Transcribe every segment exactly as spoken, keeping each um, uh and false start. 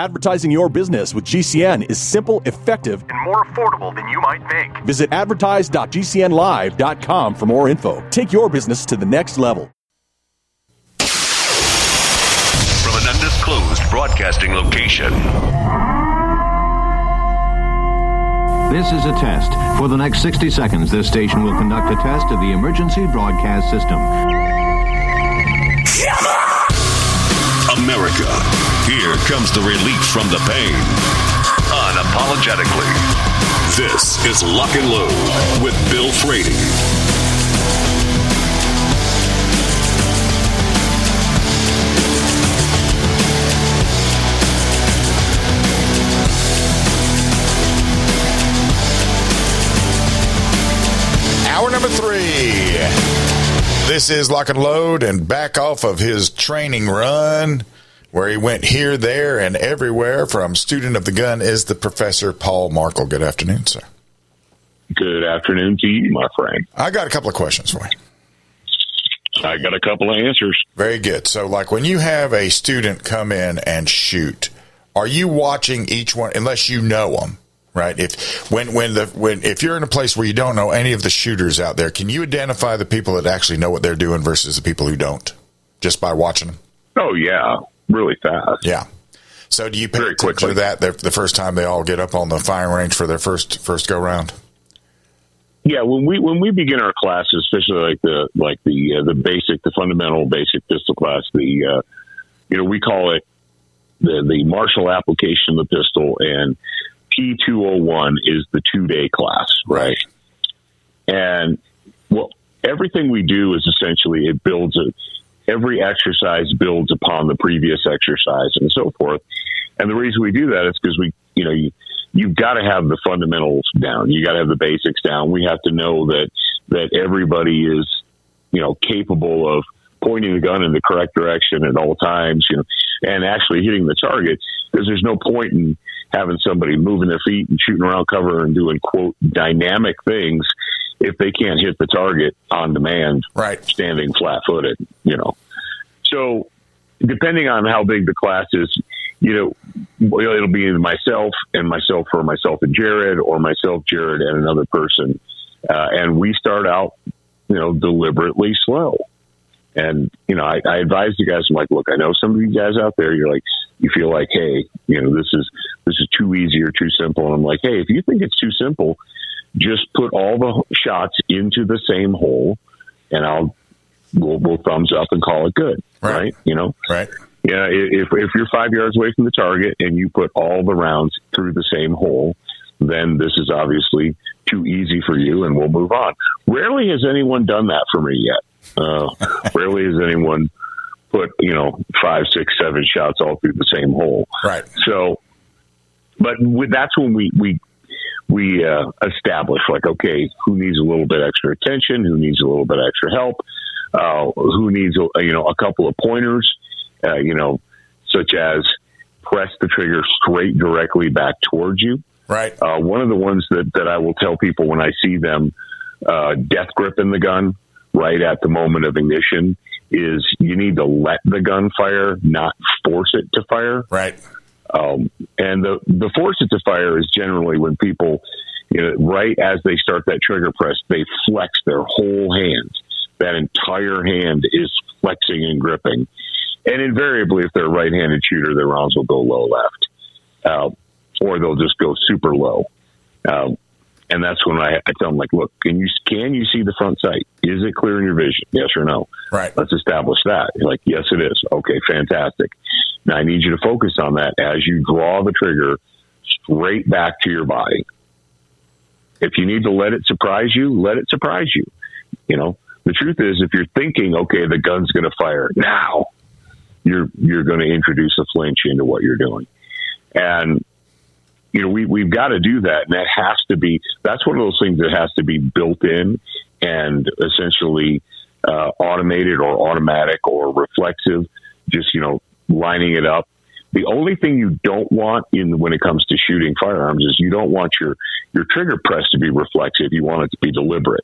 Advertising your business with G C N is simple, effective, and more affordable than you might think. Visit advertise dot g c n live dot com for more info. Take your business to the next level. From an undisclosed broadcasting location. This is a test. For the next sixty seconds, this station will conduct a test of the emergency broadcast system. America, here comes the relief from the pain. Unapologetically. This is Lock and Load with Bill Frady. Hour number three. This is Lock and Load, and back off of his training run where he went here, there, and everywhere from student of the gun is the Professor Paul Markel. Good afternoon, sir. Good afternoon to you, my friend. I got a couple of questions for you. I got a couple of answers. Very good. So, like, when you have a student come in and shoot, are you watching each one, unless you know them? Right. If when when the when if you're in a place where you don't know any of the shooters out there, can you identify the people that actually know what they're doing versus the people who don't, just by watching them? Oh yeah, really fast. Yeah. So do you pay Very attention quickly. to that the, the first time they all get up on the firing range for their first first go round? Yeah, when we when we begin our classes, especially like the like the uh, the basic, the fundamental basic pistol class, the uh, you know we call it the the martial application of the pistol, and P two oh one is the two-day class, right? And well, everything we do is essentially it builds a, every exercise builds upon the previous exercise and so forth. And the reason we do that is because we, you know, you, you've got to have the fundamentals down. You got to have the basics down. We have to know that, that everybody is, you know, capable of pointing the gun in the correct direction at all times, you know, and actually hitting the target, because there's no point in having somebody moving their feet and shooting around cover and doing, quote, dynamic things if they can't hit the target on demand, right, standing flat-footed, you know. So depending on how big the class is, you know, it'll be either myself and myself or myself and Jared, or myself, Jared, and another person. Uh, and we start out, you know, deliberately slow. And, you know, I, I advise you guys, I'm like, look, I know some of you guys out there, you're like, you feel like, hey, you know, this is, this is too easy or too simple. And I'm like, hey, if you think it's too simple, just put all the shots into the same hole and I'll, we'll, we'll thumbs up and call it good. Right. right? You know? Right. Yeah. If, if you're five yards away from the target and you put all the rounds through the same hole, then this is obviously too easy for you and we'll move on. Rarely has anyone done that for me yet. Uh, rarely has anyone put, you know, five, six, seven shots all through the same hole. Right. So, but with, that's when we, we, we, uh, establish like, okay, who needs a little bit extra attention? Who needs a little bit extra help? Uh, who needs, a, you know, a couple of pointers, uh, you know, such as press the trigger straight directly back towards you. Right. Uh, one of the ones that, that I will tell people when I see them, uh, death gripping the gun right at the moment of ignition is you need to let the gun fire, not force it to fire. Right. Um, and the, the force it to fire is generally when people, you know, right as they start that trigger press, they flex their whole hand. That entire hand is flexing and gripping. And invariably, if they're a right-handed shooter, their rounds will go low left. Uh, or they'll just go super low. Um, and that's when I, I tell them, like, look, can you can you see the front sight? Is it clear in your vision? Yes or no? Right. Let's establish that. You're like, yes, it is. Okay, fantastic. Now I need you to focus on that as you draw the trigger straight back to your body. If you need to let it surprise you, let it surprise you. You know, the truth is, if you're thinking, okay, the gun's going to fire now, you're you're going to introduce a flinch into what you're doing. And you know, we, we've got to do that. And that has to be, that's one of those things that has to be built in and essentially uh, automated or automatic or reflexive, just, you know, lining it up. The only thing you don't want in when it comes to shooting firearms is you don't want your, your trigger press to be reflexive. You want it to be deliberate.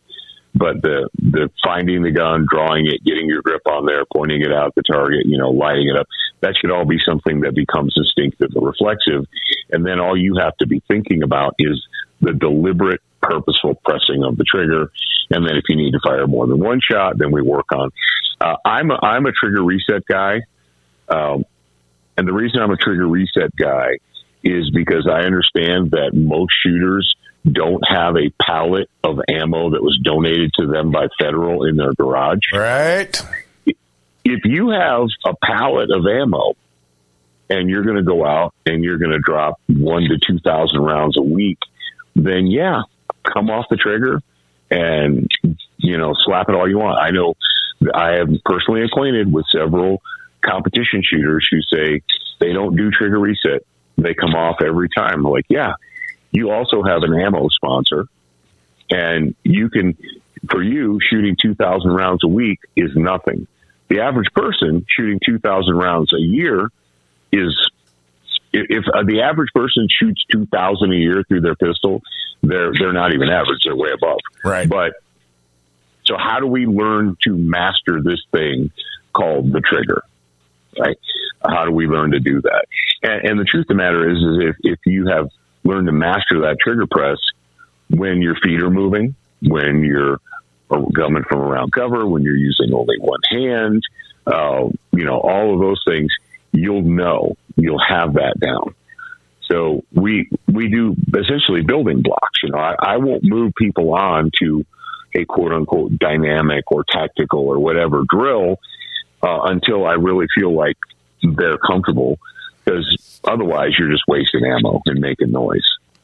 but the the finding the gun, drawing it, getting your grip on there, pointing it out at the target, you know, lighting it up, that should all be something that becomes instinctive or reflexive. And then all you have to be thinking about is the deliberate, purposeful pressing of the trigger. And then if you need to fire more than one shot, then we work on. Uh, I'm a, I'm a trigger reset guy, um, and the reason I'm a trigger reset guy is because I understand that most shooters don't have a pallet of ammo that was donated to them by Federal in their garage. Right. If you have a pallet of ammo and you're going to go out and you're going to drop one to two thousand rounds a week, then yeah, come off the trigger and, you know, slap it all you want. I know I am personally acquainted with several competition shooters who say they don't do trigger reset. They come off every time. I'm like, yeah, you also have an ammo sponsor, and you can, for you, shooting two thousand rounds a week is nothing. The average person shooting two thousand rounds a year is, if, if uh, the average person shoots two thousand a year through their pistol, they're they're not even average. They're way above. Right. But so how do we learn to master this thing called the trigger? Right? How do we learn to do that? And, and the truth of the matter is, is if, if you have learned to master that trigger press when your feet are moving, when you're coming from around cover, when you're using only one hand, uh, you know, all of those things, you'll know, you'll have that down. So we we do essentially building blocks. You know, I, I won't move people on to a quote unquote dynamic or tactical or whatever drill uh, until I really feel like they're comfortable, because otherwise you're just wasting ammo and making noise.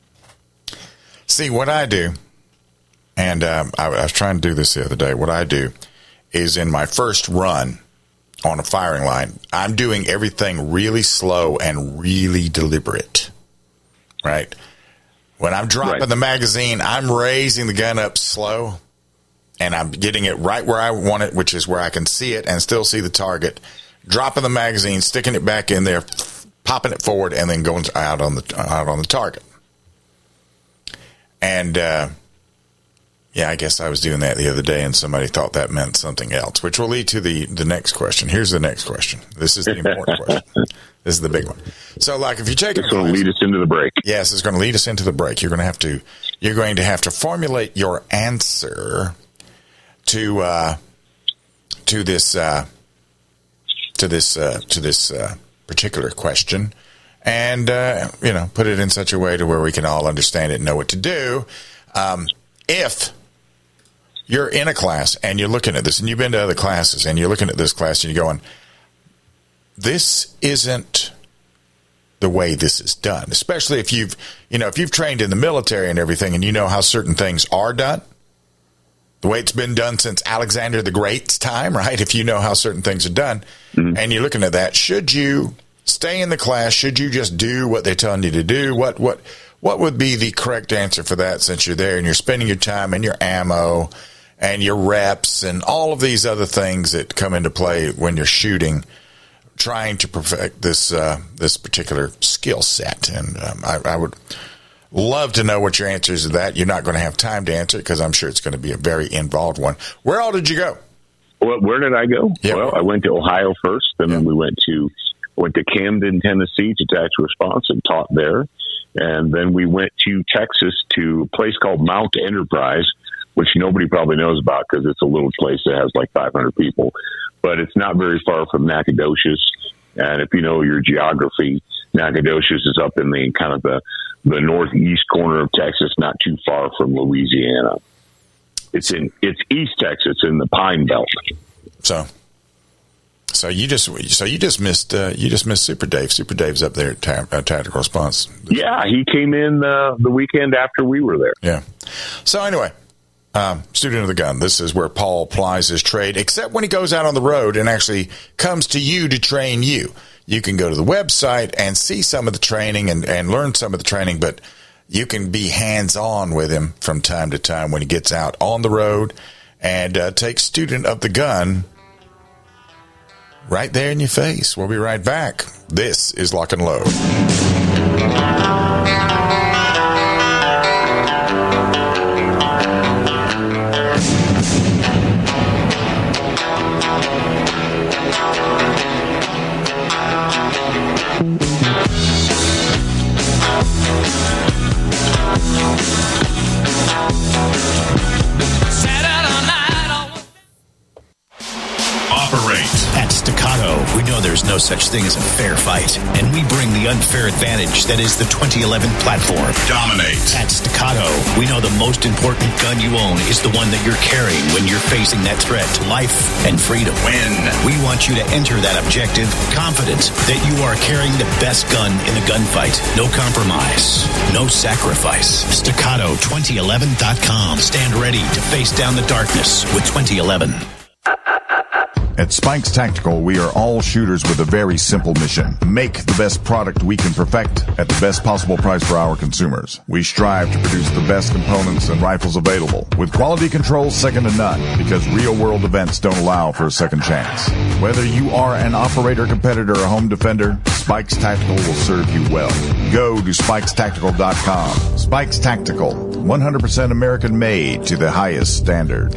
See, what I do, and um, I, I was trying to do this the other day, what I do is in my first run on a firing line, I'm doing everything really slow and really deliberate, right? When I'm dropping Right. the magazine, I'm raising the gun up slow, and I'm getting it right where I want it, which is where I can see it and still see the target, dropping the magazine, sticking it back in there, popping it forward, and then going out on the out on the target. And uh, yeah, I guess I was doing that the other day, and somebody thought that meant something else, which will lead to the the next question. Here's the next question. This is the important question. This is the big one. So, like, if you're taking, It's going to lead us into the break. yes, it's going to lead us into the break. You're going to have to you're going to have to formulate your answer to uh, to this uh, to this uh, to this uh, particular question, and uh, you know, put it in such a way to where we can all understand it and know what to do. Um, if you're in a class and you're looking at this, and you've been to other classes, and you're looking at this class and you're going, this isn't the way this is done, especially if you've, you know, if you've trained in the military and everything, and you know how certain things are done, the way it's been done since Alexander the Great's time, right? If you know how certain things are done, mm-hmm. and you're looking at that, should you stay in the class? Should you just do what they're telling you to do? What, what, what would be the correct answer for that, since you're there and you're spending your time and your ammo and your reps and all of these other things that come into play when you're shooting, trying to perfect this uh, this particular skill set? And um, I, I would love to know what your answer is to that. You're not going to have time to answer it, because I'm sure it's going to be a very involved one. Where all did you go? Well, where did I go? Yeah. Well, I went to Ohio first, and yeah. then we went to went to Camden, Tennessee, to tactical response and taught there. And then we went to Texas to a place called Mount Enterprise, which nobody probably knows about because it's a little place that has like five hundred people. But it's not very far from Nacogdoches. And if you know your geography, Nacogdoches is up in the kind of the, the northeast corner of Texas, not too far from Louisiana. It's in it's East Texas in the Pine Belt. So, so you just so you just missed uh, you just missed Super Dave. Super Dave's up there at ta- uh, Tactical Response. Yeah, he came in uh, the weekend after we were there. Yeah. So anyway, um, student of the gun. This is where Paul plies his trade, except when he goes out on the road and actually comes to you to train you. You can go to the website and see some of the training and, and learn some of the training, but you can be hands-on with him from time to time when he gets out on the road, and uh, take student of the gun right there in your face. We'll be right back. This is Lock and Load. such thing as a fair fight, and we bring the unfair advantage that is the twenty eleven platform. Dominate. At Staccato, we know the most important gun you own is the one that you're carrying when you're facing that threat to life and freedom. Win. We want you to enter that objective confident that you are carrying the best gun in the gunfight. No compromise, no sacrifice. Staccato twenty eleven dot com. Stand ready to face down the darkness with twenty eleven. At Spikes Tactical, we are all shooters with a very simple mission. Make the best product we can perfect at the best possible price for our consumers. We strive to produce the best components and rifles available, with quality control second to none, because real-world events don't allow for a second chance. Whether you are an operator, competitor, or home defender, Spikes Tactical will serve you well. Go to spikes tactical dot com. Spikes Tactical, one hundred percent American-made to the highest standard.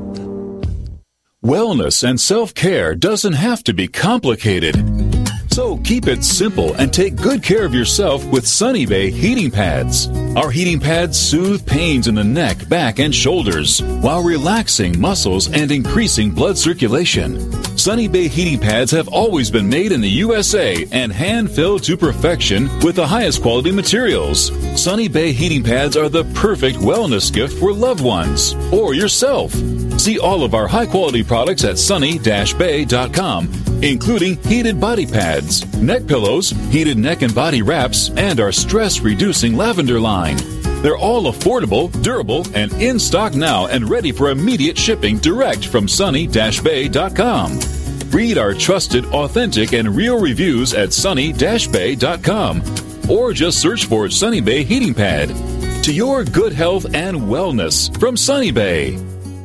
Wellness and self-care doesn't have to be complicated. So keep it simple and take good care of yourself with Sunny Bay heating pads. Our heating pads soothe pains in the neck, back, and shoulders while relaxing muscles and increasing blood circulation. Sunny Bay heating pads have always been made in the U S A and hand-filled to perfection with the highest quality materials. Sunny Bay heating pads are the perfect wellness gift for loved ones or yourself. See all of our high-quality products at sunny dash bay dot com, including heated body pads, neck pillows, heated neck and body wraps, and our stress-reducing lavender line. They're all affordable, durable, and in stock now and ready for immediate shipping direct from sunny dash bay dot com. Read our trusted, authentic, and real reviews at sunny dash bay dot com or just search for Sunny Bay Heating Pad. To your good health and wellness from Sunny Bay.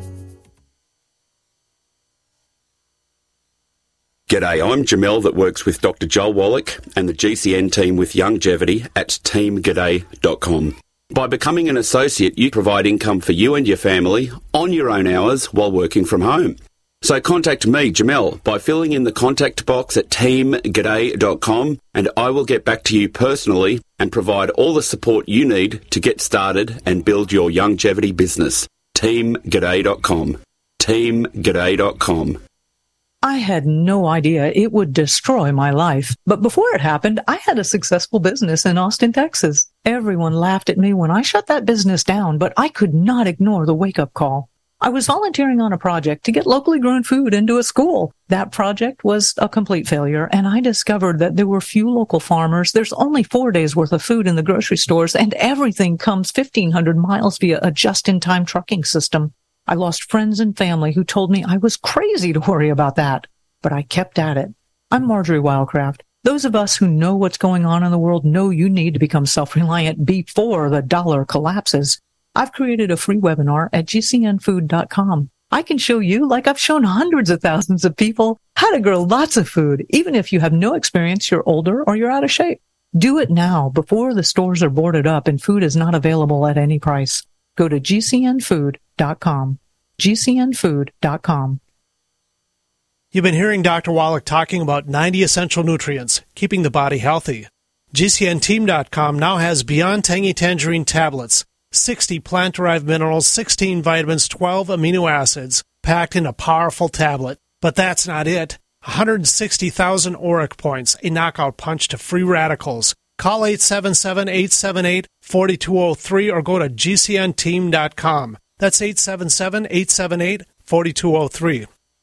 G'day, I'm Jamel that works with Doctor Joel Wallach and the G C N team with Longevity at team g'day dot com. By becoming an associate, you provide income for you and your family on your own hours while working from home. So contact me, Jamel, by filling in the contact box at team g'day dot com, and I will get back to you personally and provide all the support you need to get started and build your longevity business. team g'day dot com. team g'day dot com. I had no idea it would destroy my life. But before it happened, I had a successful business in Austin, Texas. Everyone laughed at me when I shut that business down, but I could not ignore the wake-up call. I was volunteering on a project to get locally grown food into a school. That project was a complete failure, and I discovered that there were few local farmers. There's only four days worth of food in the grocery stores, and everything comes fifteen hundred miles via a just-in-time trucking system. I lost friends and family who told me I was crazy to worry about that, but I kept at it. I'm Marjorie Wildcraft. Those of us who know what's going on in the world know you need to become self-reliant before the dollar collapses. I've created a free webinar at g c n food dot com. I can show you, like I've shown hundreds of thousands of people, how to grow lots of food, even if you have no experience, you're older, or you're out of shape. Do it now before the stores are boarded up and food is not available at any price. Go to g c n food dot com. g c n food dot com. You've been hearing Doctor Wallach talking about ninety essential nutrients, keeping the body healthy. G C N team dot com now has Beyond Tangy Tangerine tablets, sixty plant-derived minerals, sixteen vitamins, twelve amino acids, packed in a powerful tablet. But that's not it. one hundred sixty thousand auric points, a knockout punch to free radicals. Call eight seven seven, eight seven eight, four two zero three or go to g c n team dot com. That's eight seven seven, eight seven eight, four two zero three.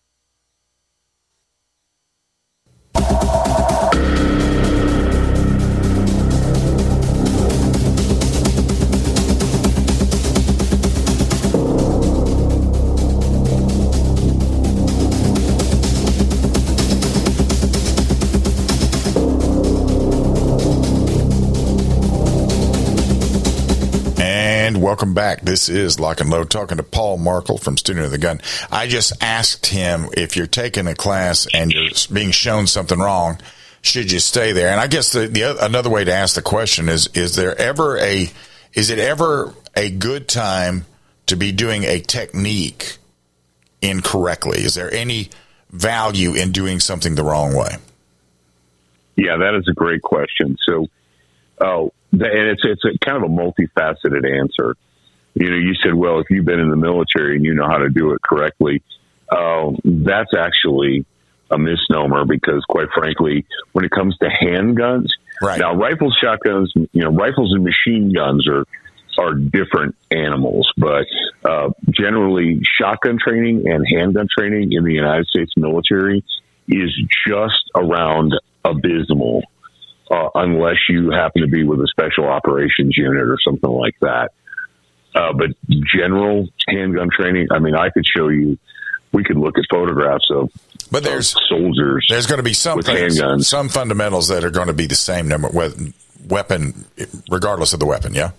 And welcome back. This is Lock and Load, talking to Paul Markle from Student of the Gun. I just asked him, if you're taking a class and you're being shown something wrong, should you stay there? And I guess the, the another way to ask the question is: Is there ever a is it ever a good time to be doing a technique incorrectly? Is there any value in doing something the wrong way? Yeah, that is a great question. So, oh. And it's it's a kind of a multifaceted answer. You know, you said, well, if you've been in the military and you know how to do it correctly, uh, that's actually a misnomer because, quite frankly, when it comes to handguns, right. now rifles, shotguns, you know, rifles and machine guns are are different animals, but uh, generally, shotgun training and handgun training in the United States military is just around abysmal, uh, unless you happen to be with a special operations unit or something like that. Uh, but general handgun training, I mean, I could show you. We could look at photographs of, but there's of soldiers. There's going to be some with things, handguns. some fundamentals that are going to be the same number weapon, regardless of the weapon. Yeah.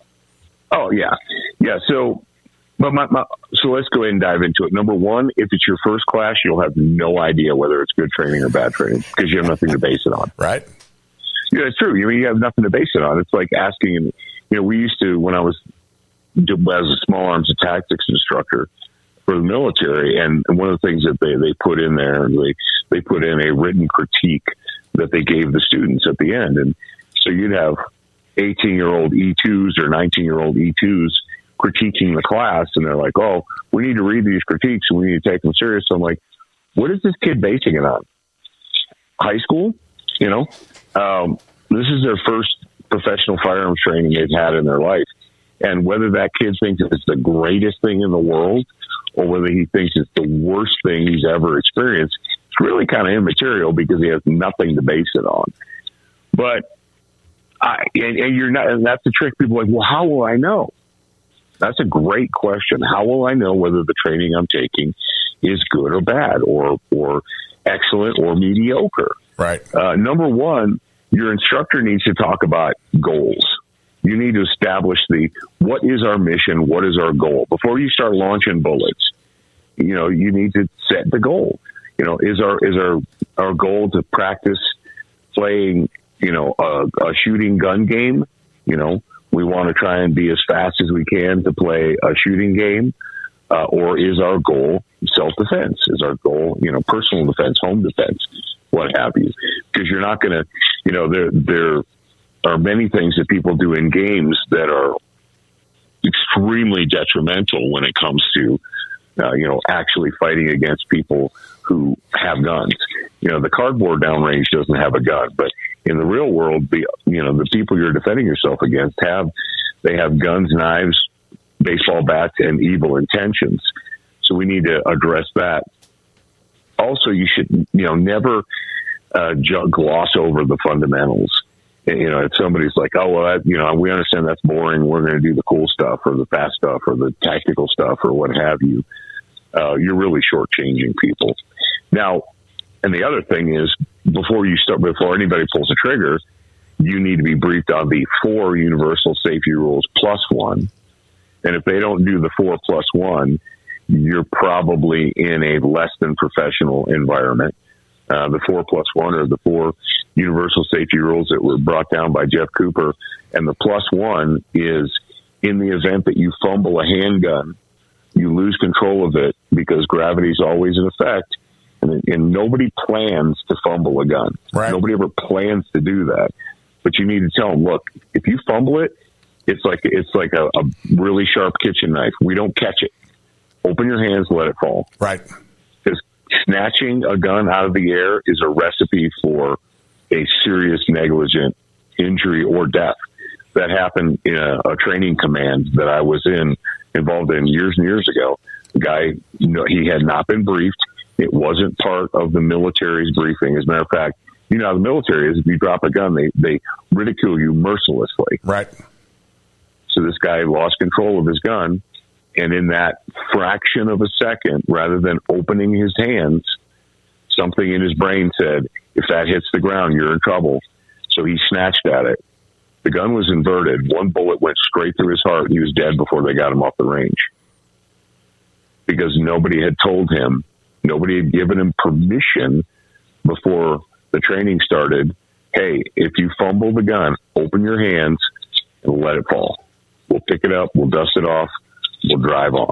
Oh yeah, yeah. So, but my, my so let's go ahead and dive into it. Number one, if it's your first class, you'll have no idea whether it's good training or bad training because you have nothing to base it on. Right. Yeah, it's true. You mean you have nothing to base it on. It's like asking. You know, we used to when I was as a small arms and tactics instructor for the military, and one of the things that they, they put in there, they they put in a written critique that they gave the students at the end, and so you'd have eighteen-year-old E twos or nineteen-year-old E twos critiquing the class, and they're like, "Oh, we need to read these critiques and we need to take them serious." So I'm like, "What is this kid basing it on? High school? You know, um, this is their first professional firearms training they've had in their life, and whether that kid thinks it's the greatest thing in the world." Or whether he thinks it's the worst thing he's ever experienced, it's really kind of immaterial because he has nothing to base it on. But I, and, and you're not, and that's the trick. People are like, well, how will I know? That's a great question. How will I know whether the training I'm taking is good or bad, or or excellent or mediocre? Right. Uh, number one, your instructor needs to talk about goals. You need to establish the, what is our mission? What is our goal? Before you start launching bullets, you know, you need to set the goal. You know, is our, is our, our goal to practice playing, you know, a, a shooting gun game? You know, we want to try and be as fast as we can to play a shooting game. Uh, or is our goal self-defense? Is our goal, you know, personal defense, home defense, what have you? Because you're not going to, you know, there, there, are many things that people do in games that are extremely detrimental when it comes to, uh, you know, actually fighting against people who have guns. You know, the cardboard downrange doesn't have a gun, but in the real world, the, you know, the people you're defending yourself against have, they have guns, knives, baseball bats, and evil intentions. So we need to address that. Also, you should, you know, never uh, gloss over the fundamentals. You know, if somebody's like, oh, well, that, you know, we understand that's boring. We're going to do the cool stuff or the fast stuff or the tactical stuff or what have you. Uh, you're really shortchanging people. Now, and the other thing is before you start, before anybody pulls a trigger, you need to be briefed on the four universal safety rules plus one. And if they don't do the four plus one, you're probably in a less than professional environment. Uh, the four plus one are the four universal safety rules that were brought down by Jeff Cooper. And the plus one is in the event that you fumble a handgun, you lose control of it because gravity is always in effect. And, and nobody plans to fumble a gun. Right. Nobody ever plans to do that. But you need to tell them, look, if you fumble it, it's like, it's like a, a really sharp kitchen knife. We don't catch it. Open your hands, let it fall. Right. Because snatching a gun out of the air is a recipe for a serious negligent injury or death. That happened in a, a training command that I was in, involved in years and years ago. The guy, you know, he had not been briefed. It wasn't part of the military's briefing. As a matter of fact, you know how the military is. If you drop a gun, they, they ridicule you mercilessly. Right. So this guy lost control of his gun. And in that fraction of a second, rather than opening his hands, something in his brain said, if that hits the ground, you're in trouble. So he snatched at it. The gun was inverted. One bullet went straight through his heart, and he was dead before they got him off the range. Because nobody had told him, nobody had given him permission before the training started. Hey, if you fumble the gun, open your hands and let it fall. We'll pick it up. We'll dust it off. We'll drive on.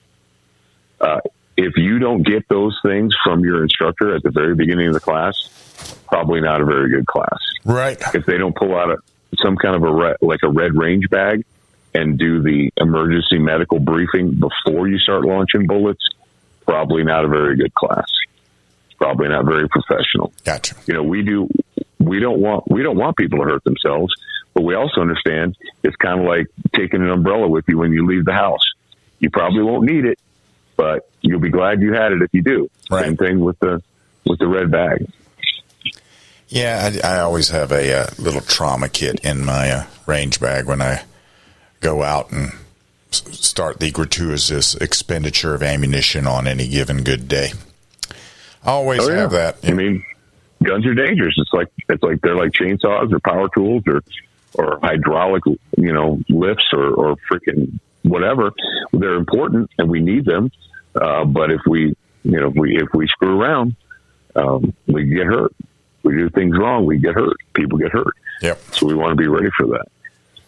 Uh, if you don't get those things from your instructor at the very beginning of the class, probably not a very good class. Right. If they don't pull out a, some kind of a re, like a red range bag and do the emergency medical briefing before you start launching bullets, probably not a very good class. probably not very professional. Gotcha. You know, we do. We don't want we don't want people to hurt themselves, but we also understand it's kind of like taking an umbrella with you when you leave the house. You probably won't need it, but you'll be glad you had it if you do. Right. Same thing with the with the red bag. Yeah, I, I always have a uh, little trauma kit in my uh, range bag when I go out and s- start the gratuitous expenditure of ammunition on any given good day. I always oh, yeah. have that. I mean, guns are dangerous. It's like it's like they're like chainsaws or power tools or or hydraulic, you know, lifts or, or freaking whatever. They're important and we need them. Uh, but if we, you know, if we if we screw around, um, we get hurt. We do things wrong, we get hurt. People get hurt. Yep. So we want to be ready for that.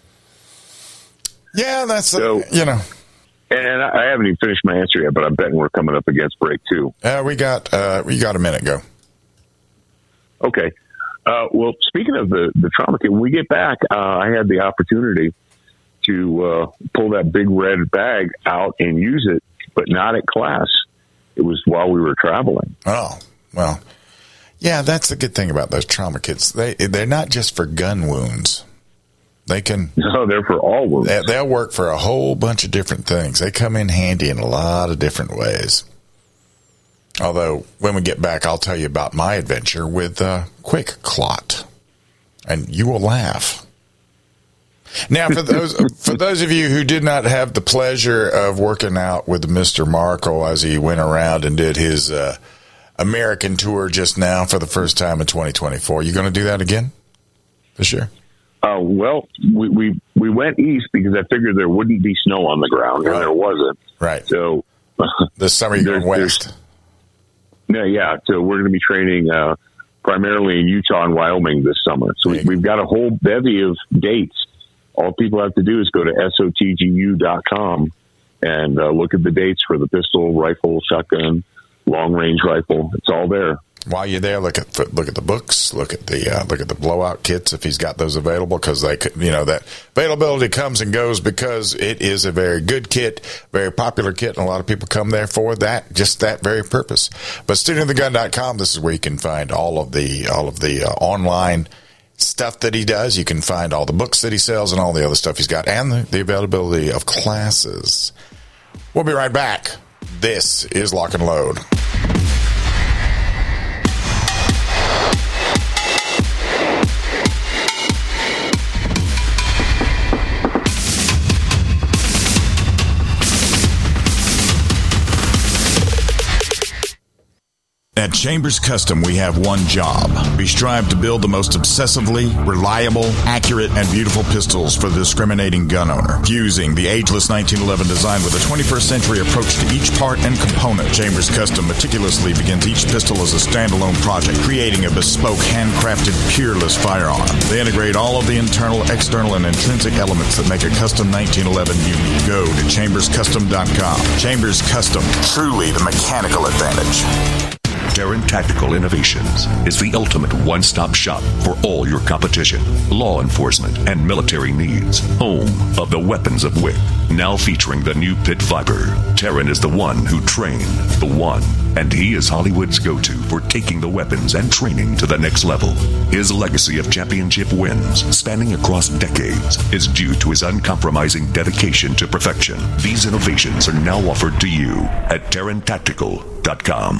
Yeah, that's so, uh, you know. And I haven't even finished my answer yet, but I'm betting we're coming up against break two. Uh, we got uh, we got a minute. Go. Okay. Uh, well, speaking of the, the trauma kit, when we get back, uh, I had the opportunity to uh, pull that big red bag out and use it, but not at class. It was while we were traveling. Oh, well, yeah, that's the good thing about those trauma kits. They, they're not just for gun wounds. They can. No, they're for all wounds. They, they'll work for a whole bunch of different things. They come in handy in a lot of different ways. Although, when we get back, I'll tell you about my adventure with uh, Quick Clot, and you will laugh. Now, for those for those of you who did not have the pleasure of working out with Mister Markle as he went around and did his uh, American tour just now for the first time in twenty twenty-four, you going to do that again this year? Uh, well, we, we we went east because I figured there wouldn't be snow on the ground, and right. there wasn't. Right. So this summer you're going west. Yeah, yeah. So we're going to be training uh, primarily in Utah and Wyoming this summer. So we, we've got a whole bevy of dates. All people have to do is go to S O T G U dot com and uh, look at the dates for the pistol, rifle, shotgun, long-range rifle. It's all there. While you're there, look at look at the books, look at the uh, look at the blowout kits if he's got those available, because they could, you know, that availability comes and goes because it is a very good kit, very popular kit, and a lot of people come there for that, just that very purpose. But student of the gun dot com, this is where you can find all of the all of the uh, online stuff that he does. You can find all the books that he sells and all the other stuff he's got, and the, the availability of classes. We'll be right back. This is Lock and Load. At Chambers Custom, we have one job. We strive to build the most obsessively reliable, accurate, and beautiful pistols for the discriminating gun owner. Fusing the ageless nineteen eleven design with a twenty-first century approach to each part and component, Chambers Custom meticulously begins each pistol as a standalone project, creating a bespoke, handcrafted, peerless firearm. They integrate all of the internal, external, and intrinsic elements that make a custom nineteen eleven unique. Go to chambers custom dot com. Chambers Custom, truly the mechanical advantage. Taran Tactical Innovations is the ultimate one-stop shop for all your competition, law enforcement, and military needs. Home of the weapons of W I C. Now featuring the new Pit Viper. Taran is the one who trained the one, and he is Hollywood's go-to for taking the weapons and training to the next level. His legacy of championship wins, spanning across decades, is due to his uncompromising dedication to perfection. These innovations are now offered to you at Taran Tactical dot com.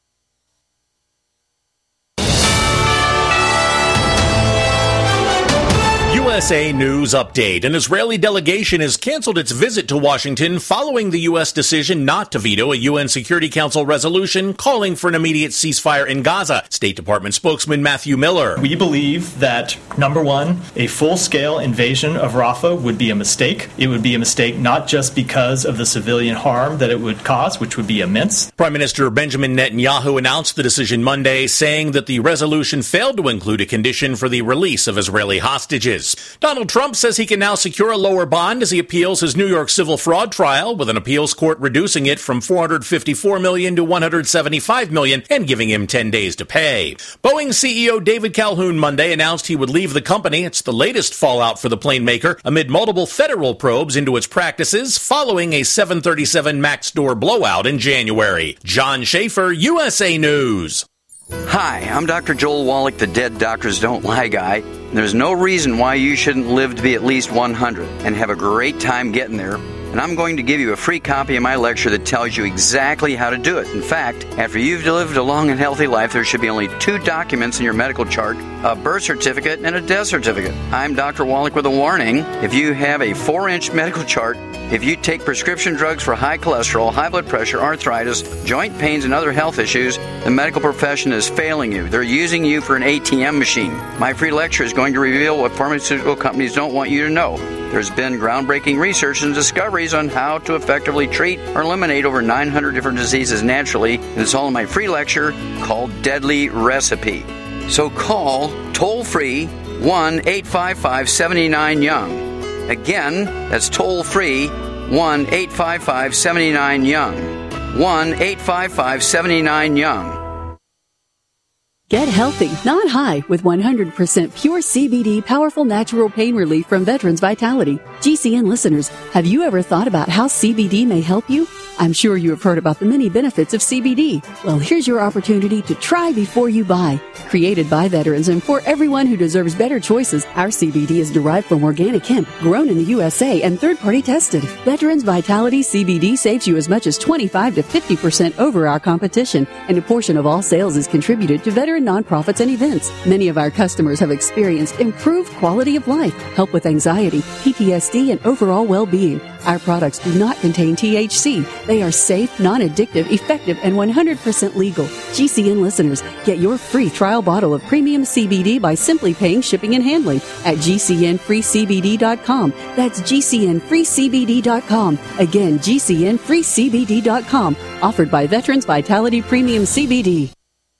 U S A News Update. An Israeli delegation has canceled its visit to Washington following the U S decision not to veto a U N Security Council resolution calling for an immediate ceasefire in Gaza. State Department spokesman Matthew Miller. We believe that, number one, a full-scale invasion of Rafah would be a mistake. It would be a mistake not just because of the civilian harm that it would cause, which would be immense. Prime Minister Benjamin Netanyahu announced the decision Monday, saying that the resolution failed to include a condition for the release of Israeli hostages. Donald Trump says he can now secure a lower bond as he appeals his New York civil fraud trial, with an appeals court reducing it from four hundred fifty-four million dollars to one hundred seventy-five million dollars and giving him ten days to pay. Boeing C E O David Calhoun Monday announced he would leave the company. It's the latest fallout for the plane maker amid multiple federal probes into its practices following a seven thirty-seven MAX door blowout in January. John Schaefer, U S A News. Hi, I'm Doctor Joel Wallach, the Dead Doctors Don't Lie guy. There's no reason why you shouldn't live to be at least one hundred and have a great time getting there. And I'm going to give you a free copy of my lecture that tells you exactly how to do it. In fact, after you've lived a long and healthy life, there should be only two documents in your medical chart, a birth certificate and a death certificate. I'm Doctor Wallach with a warning. If you have a four-inch medical chart, if you take prescription drugs for high cholesterol, high blood pressure, arthritis, joint pains, and other health issues, the medical profession is failing you. They're using you for an A T M machine. My free lecture is going to reveal what pharmaceutical companies don't want you to know. There's been groundbreaking research and discoveries on how to effectively treat or eliminate over nine hundred different diseases naturally, and it's all in my free lecture called Deadly Recipe. So call toll-free one eight five five, seven nine, young. Again, that's toll-free one eight five five, seven nine, young. one eight five five, seven nine, young. Get healthy, not high, with one hundred percent pure C B D powerful natural pain relief from Veterans Vitality. G C N listeners, have you ever thought about how C B D may help you? I'm sure you have heard about the many benefits of C B D. Well, here's your opportunity to try before you buy. Created by veterans and for everyone who deserves better choices, our C B D is derived from organic hemp, grown in the U S A and third-party tested. Veterans Vitality C B D saves you as much as twenty-five to fifty percent over our competition, and a portion of all sales is contributed to veteran nonprofits and events. Many of our customers have experienced improved quality of life, help with anxiety, P T S D, and overall well-being. Our products do not contain T H C. They are safe, non-addictive, effective, and one hundred percent legal. G C N listeners, get your free trial bottle of premium C B D by simply paying shipping and handling at G C N free C B D dot com. That's G C N free C B D dot com. Again, G C N free C B D dot com. Offered by Veterans Vitality Premium C B D.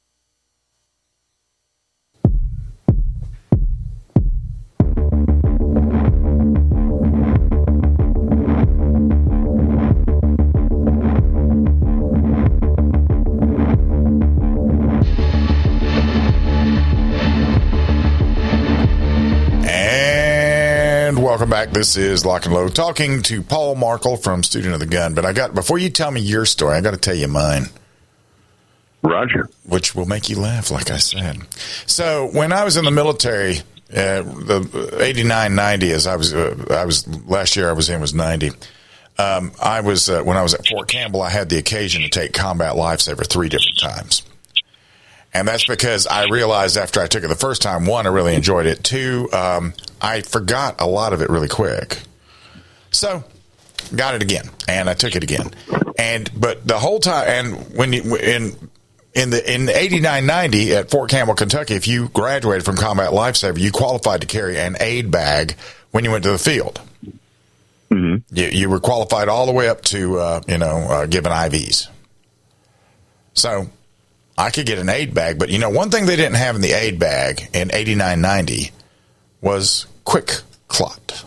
Welcome back. This is Lock and Load, talking to Paul Markel from Student of the Gun. But I got before you tell me your story, I got to tell you mine. Roger. Which will make you laugh, like I said. So when I was in the military, uh, the eighty-nine, ninety, as I was, uh, I was last year I was in was ninety. Um, I was uh, when I was at Fort Campbell, I had the occasion to take combat lifesaver three different times. And that's because I realized after I took it the first time, one, I really enjoyed it. Two, um, I forgot a lot of it really quick. So, got it again, and I took it again. And but the whole time, and when you, in in the in eighty-nine ninety at Fort Campbell, Kentucky, if you graduated from combat lifesaver, you qualified to carry an aid bag when you went to the field. Mm-hmm. You, you were qualified all the way up to uh, you know uh, giving I Vs. So I could get an aid bag, but you know, one thing they didn't have in the aid bag in eighty-nine ninety was Quick Clot.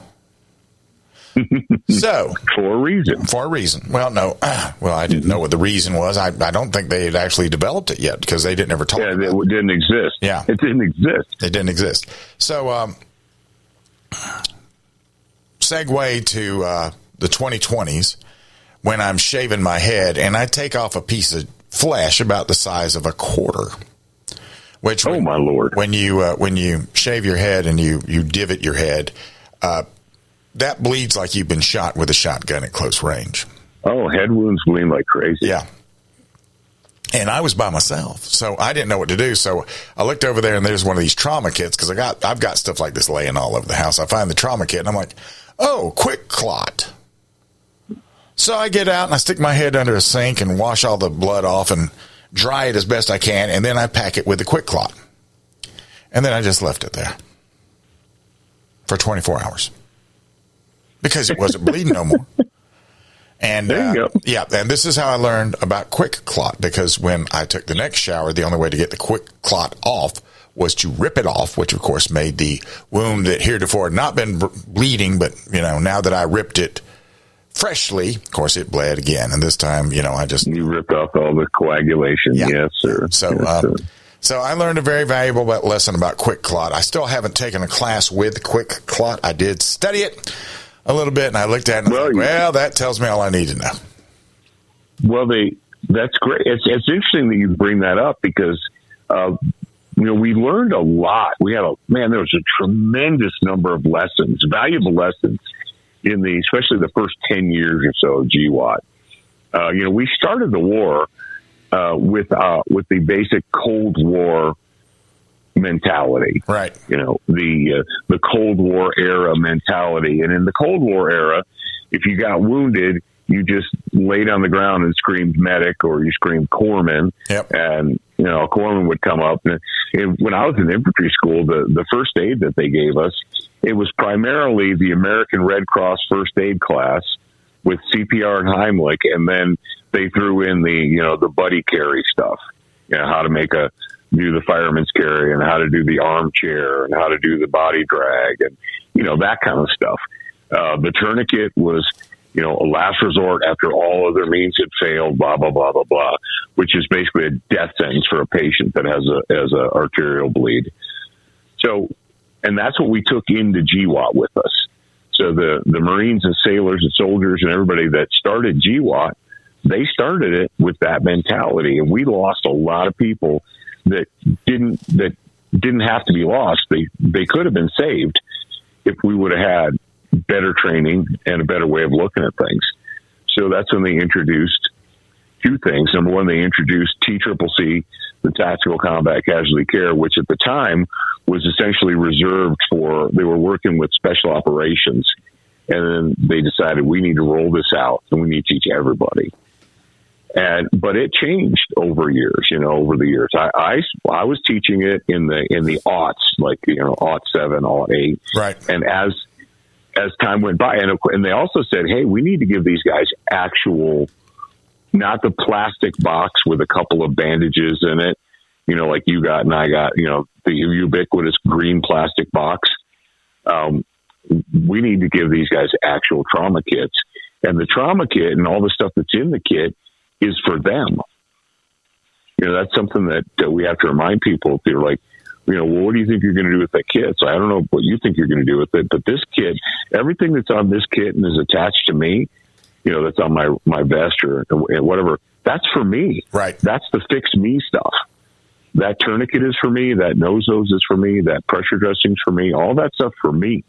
So for a reason, for a reason. Well, no, uh, well, I didn't know what the reason was. I, I don't think they had actually developed it yet because they didn't ever talk. Yeah, about it didn't exist. Yeah, it didn't exist. It didn't exist. So, um, segue to uh, the twenty twenties when I'm shaving my head and I take off a piece of flesh about the size of a quarter. Which, oh when, my Lord! When you uh, when you shave your head and you you divot your head, uh, that bleeds like you've been shot with a shotgun at close range. Oh, head wounds bleed like crazy. Yeah. And I was by myself, so I didn't know what to do. So I looked over there, and there's one of these trauma kits because I got I've got stuff like this laying all over the house. I find the trauma kit, and I'm like, oh, Quick Clot. So I get out and I stick my head under a sink and wash all the blood off and dry it as best I can, and then I pack it with the Quick Clot. And then I just left it there for twenty-four hours because it wasn't bleeding no more. And there you uh, go. Yeah, and this is how I learned about Quick Clot, because when I took the next shower, the only way to get the Quick Clot off was to rip it off, which of course made the wound that heretofore had not been bleeding, but you know, now that I ripped it freshly, of course, it bled again, and this time, you know, I just you ripped off all the coagulation. Yeah. Yes, sir. So, yes, um, sir. so I learned a very valuable lesson about Quick Clot. I still haven't taken a class with Quick Clot. I did study it a little bit, and I looked at it, and well, I was like, well, that tells me all I need to know. Well, they that's great. It's it's interesting that you bring that up because uh, you know, we learned a lot. We had a, man, there was a tremendous number of lessons, valuable lessons in the, especially the first ten years or so of G W A T. Uh, you know, we started the war uh, with uh, with the basic Cold War mentality, right? You know, the uh, the Cold War era mentality, and in the Cold War era, if you got wounded, you just laid on the ground and screamed medic, or you screamed corpsman, yep. and you know, a corpsman would come up. And, and when I was in infantry school, the the first aid that they gave us, it was primarily the American Red Cross first aid class with C P R and Heimlich, and then they threw in the, you know, the buddy carry stuff, you know, how to make a, do the fireman's carry, and how to do the armchair, and how to do the body drag, and, you know, that kind of stuff. Uh, the tourniquet was, you know, a last resort after all other means had failed, blah, blah, blah, blah, blah, which is basically a death sentence for a patient that has a, has a arterial bleed. So, and that's what we took into G W A T with us. So the, the Marines and sailors and soldiers and everybody that started G W A T, they started it with that mentality, and we lost a lot of people that didn't that didn't have to be lost. They they could have been saved if we would have had better training and a better way of looking at things. So that's when they introduced two things. Number one, they introduced T C C C, the Tactical Combat Casualty Care, which at the time was essentially reserved for, they were working with special operations. And then they decided we need to roll this out and we need to teach everybody. And, but it changed over years, you know, over the years. I, I, I was teaching it in the, in the aughts, like, you know, aught seven, aught eight. Right. And as, as time went by, and, and they also said, hey, we need to give these guys actual, not the plastic box with a couple of bandages in it, you know, like you got and I got, you know, the ubiquitous green plastic box. Um, we need to give these guys actual trauma kits. And the trauma kit and all the stuff that's in the kit is for them. You know, that's something that, that we have to remind people. They're like, you know, well, what do you think you're going to do with that kit? So I don't know what you think you're going to do with it, but this kit, everything that's on this kit and is attached to me, you know, that's on my, my vest or whatever, that's for me. Right. That's the fix me stuff. That tourniquet is for me. That nose hose is for me. That pressure dressing's for me. All that stuff for me.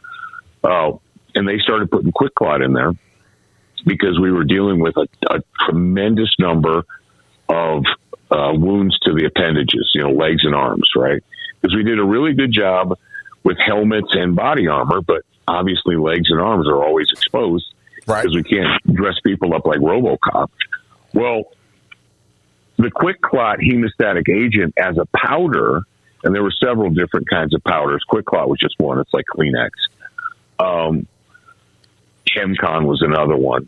Uh, and they started putting QuikClot in there because we were dealing with a, a tremendous number of uh, wounds to the appendages, you know, legs and arms, right? Because we did a really good job with helmets and body armor, but obviously legs and arms are always exposed because we can't dress people up like RoboCop. Well, the QuikClot hemostatic agent as a powder, and there were several different kinds of powders. QuikClot was just one. It's like Kleenex. Um, ChemCon was another one.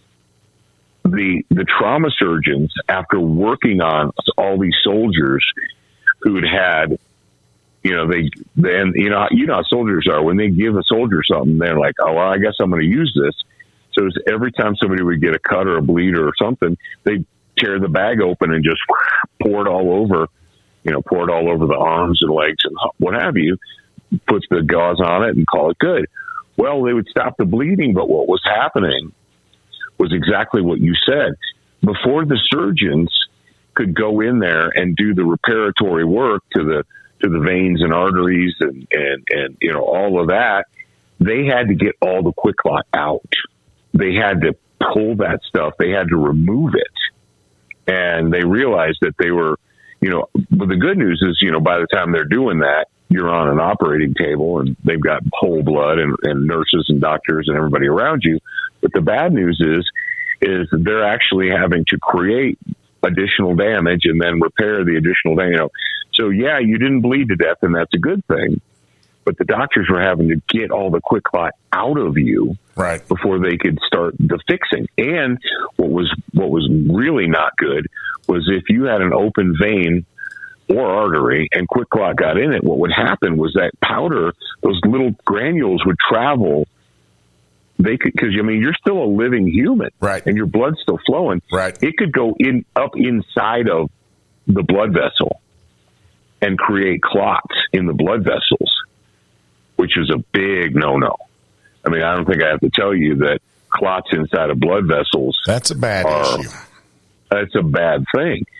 The the trauma surgeons, after working on all these soldiers who had had, you know, they then you know you know how soldiers are. When they give a soldier something, they're like, oh, well, I guess I'm going to use this. So it was every time somebody would get a cut or a bleed or something, they'd tear the bag open and just pour it all over, you know, pour it all over the arms and legs and what have you, put the gauze on it and call it good. Well, they would stop the bleeding, but what was happening was exactly what you said. Before the surgeons could go in there and do the reparatory work to the to the veins and arteries and, and, and you know, all of that, they had to get all the QuikClot out. They had to pull that stuff. They had to remove it. And they realized that they were, you know, but the good news is, you know, by the time they're doing that, you're on an operating table and they've got whole blood and, and nurses and doctors and everybody around you. But the bad news is, is they're actually having to create additional damage and then repair the additional damage. You know, so yeah, you didn't bleed to death and that's a good thing. But the doctors were having to get all the QuikClot out of you right before they could start the fixing. And what was what was really not good was if you had an open vein or artery and QuikClot got in it, what would happen was that powder, those little granules would travel. They could, because I mean, you're still a living human, right? And your blood's still flowing, right? It could go in up inside of the blood vessel and create clots in the blood vessels, which is a big no-no. I mean, I don't think I have to tell you that clots inside of blood vessels. That's a bad are, issue. That's a bad thing.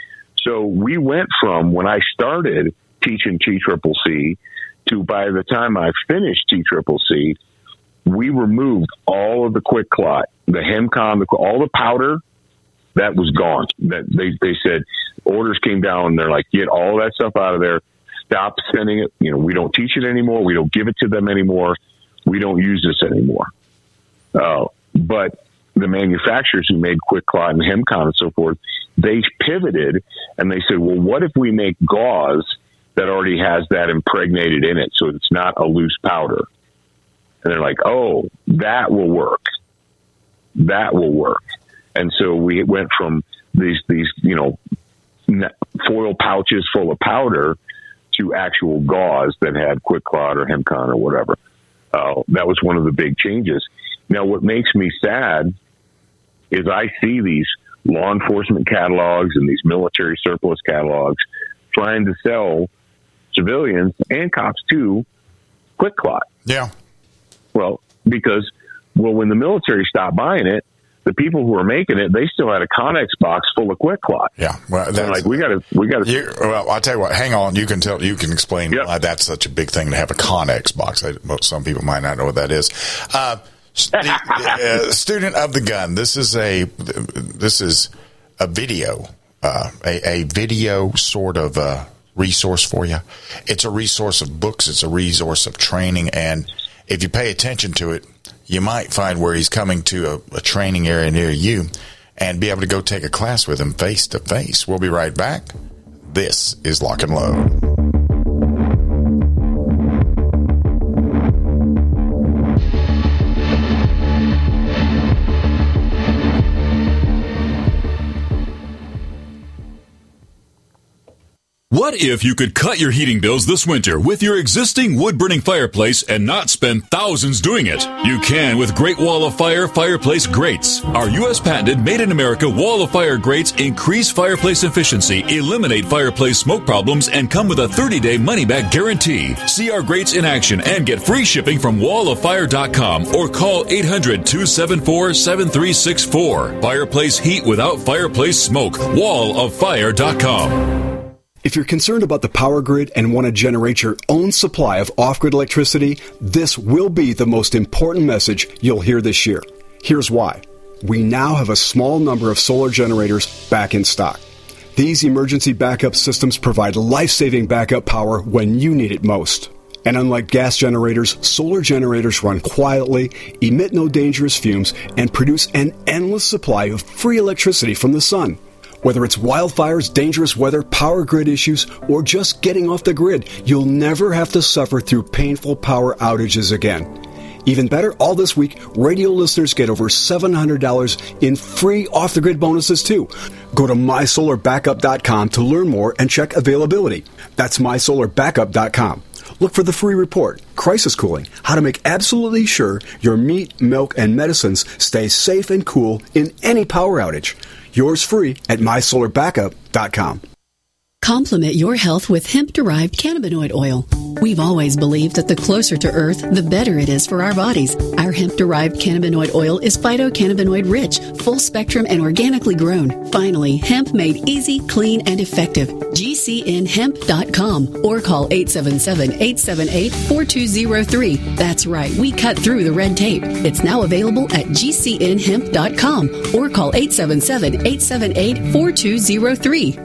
So we went from when I started teaching T C C C to by the time I finished T C C C, we removed all of the quick clot, the Hemcon, all the powder that was gone. That they, they said orders came down and they're like, get all that stuff out of there. Stop sending it. You know, we don't teach it anymore. We don't give it to them anymore. We don't use this anymore. Uh, but the manufacturers who made quick clot and Hemcon and so forth, they pivoted and they said, well, what if we make gauze that already has that impregnated in it, so it's not a loose powder? And they're like, oh, that will work. That will work. And so we went from these, these, you know, foil pouches full of powder to actual gauze that had quick clot or Hemcon or whatever. Uh, that was one of the big changes. Now, what makes me sad is I see these law enforcement catalogs and these military surplus catalogs trying to sell civilians and cops too quick clot. Yeah. Well, because, well, when the military stopped buying it, the people who were making it, they still had a Connex box full of quick clot. Yeah. Well, that's like, we got to, we got to. Well, I'll tell you what, hang on. You can tell, you can explain yep. why that's such a big thing to have a Connex box. I, some people might not know what that is. Uh, the, uh, student of the gun. This is a, this is a video, uh, a, a video sort of, uh, resource for you. It's a resource of books. It's a resource of training. And if you pay attention to it, you might find where he's coming to a, a training area near you and be able to go take a class with him face to face. We'll be right back. This is Lock and Load. What if you could cut your heating bills this winter with your existing wood-burning fireplace and not spend thousands doing it? You can with Great Wall of Fire fireplace grates. Our U S patented made-in-America Wall of Fire grates increase fireplace efficiency, eliminate fireplace smoke problems, and come with a thirty-day money-back guarantee. See our grates in action and get free shipping from wall of fire dot com or call eight hundred, two seven four, seven three six four. Fireplace heat without fireplace smoke. wall of fire dot com. If you're concerned about the power grid and want to generate your own supply of off-grid electricity, this will be the most important message you'll hear this year. Here's why. We now have a small number of solar generators back in stock. These emergency backup systems provide life-saving backup power when you need it most. And unlike gas generators, solar generators run quietly, emit no dangerous fumes, and produce an endless supply of free electricity from the sun. Whether it's wildfires, dangerous weather, power grid issues, or just getting off the grid, you'll never have to suffer through painful power outages again. Even better, all this week, radio listeners get over seven hundred dollars in free off-the-grid bonuses, too. Go to my solar backup dot com to learn more and check availability. That's my solar backup dot com. Look for the free report, Crisis Cooling, how to make absolutely sure your meat, milk, and medicines stay safe and cool in any power outage. Yours free at my solar backup dot com. Complement your health with hemp-derived cannabinoid oil. We've always believed that the closer to Earth, the better it is for our bodies. Our hemp-derived cannabinoid oil is phytocannabinoid rich, full spectrum, and organically grown. Finally, hemp made easy, clean, and effective. G C N hemp dot com or call eight seven seven, eight seven eight, four two zero three. That's right, we cut through the red tape. It's now available at G C N hemp dot com or call eight seven seven, eight seven eight, four two zero three.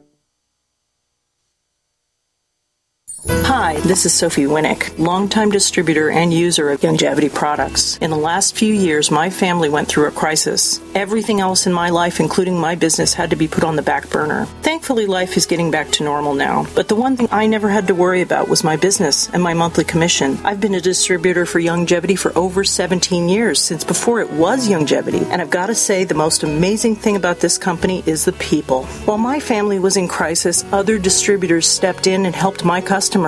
Hi, this is Sophie Winnick, longtime distributor and user of Youngevity products. In the last few years, my family went through a crisis. Everything else in my life, including my business, had to be put on the back burner. Thankfully, life is getting back to normal now. But the one thing I never had to worry about was my business and my monthly commission. I've been a distributor for Youngevity for over seventeen years, since before it was Youngevity. And I've got to say, the most amazing thing about this company is the people. While my family was in crisis, other distributors stepped in and helped my customers. Simply